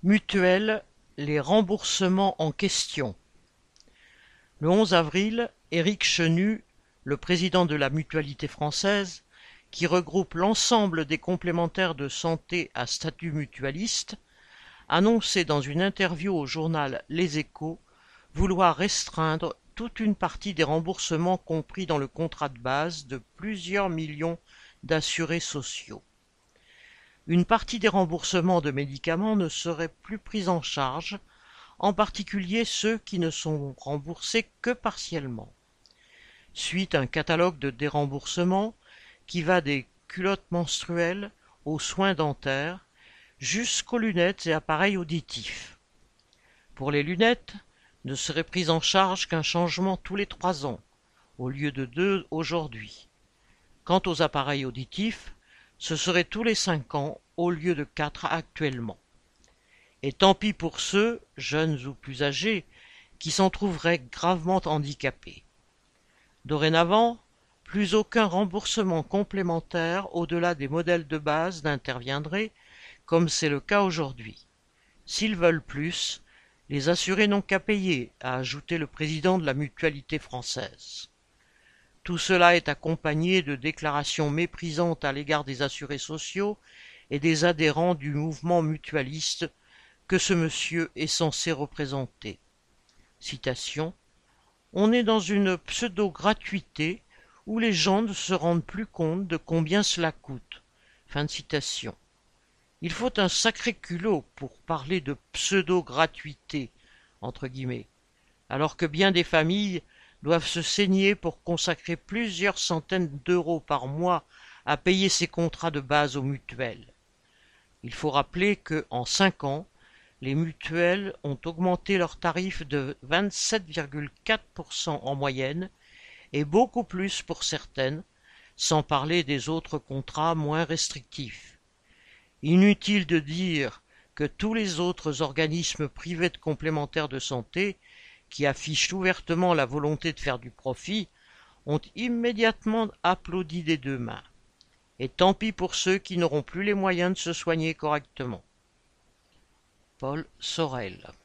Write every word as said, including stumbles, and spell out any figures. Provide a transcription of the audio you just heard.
Mutuelle, les remboursements en question. Le onze avril, Éric Chenu, le président de la Mutualité française, qui regroupe l'ensemble des complémentaires de santé à statut mutualiste, annonçait dans une interview au journal Les Échos vouloir restreindre toute une partie des remboursements compris dans le contrat de base de plusieurs millions d'assurés sociaux. Une partie des remboursements de médicaments ne serait plus prise en charge, en particulier ceux qui ne sont remboursés que partiellement. Suit un catalogue de déremboursements qui va des culottes menstruelles aux soins dentaires jusqu'aux lunettes et appareils auditifs. Pour les lunettes, ne serait pris en charge qu'un changement tous les trois ans, au lieu de deux aujourd'hui. Quant aux appareils auditifs, ce serait tous les cinq ans au lieu de quatre actuellement. Et tant pis pour ceux, jeunes ou plus âgés, qui s'en trouveraient gravement handicapés. Dorénavant, plus aucun remboursement complémentaire au-delà des modèles de base n'interviendrait, comme c'est le cas aujourd'hui. S'ils veulent plus, les assurés n'ont qu'à payer, a ajouté le président de la Mutualité française. Tout cela est accompagné de déclarations méprisantes à l'égard des assurés sociaux et des adhérents du mouvement mutualiste que ce monsieur est censé représenter. Citation : « On est dans une pseudo-gratuité où les gens ne se rendent plus compte de combien cela coûte. » Fin de citation. Il faut un sacré culot pour parler de pseudo-gratuité, entre guillemets, alors que bien des familles doivent se saigner pour consacrer plusieurs centaines d'euros par mois à payer ces contrats de base aux mutuelles. Il faut rappeler que, en cinq ans, les mutuelles ont augmenté leurs tarifs de vingt-sept virgule quatre pour cent en moyenne, et beaucoup plus pour certaines, sans parler des autres contrats moins restrictifs. Inutile de dire que tous les autres organismes privés de complémentaires de santé, qui affichent ouvertement la volonté de faire du profit, ont immédiatement applaudi des deux mains. Et tant pis pour ceux qui n'auront plus les moyens de se soigner correctement. Paul Sorel.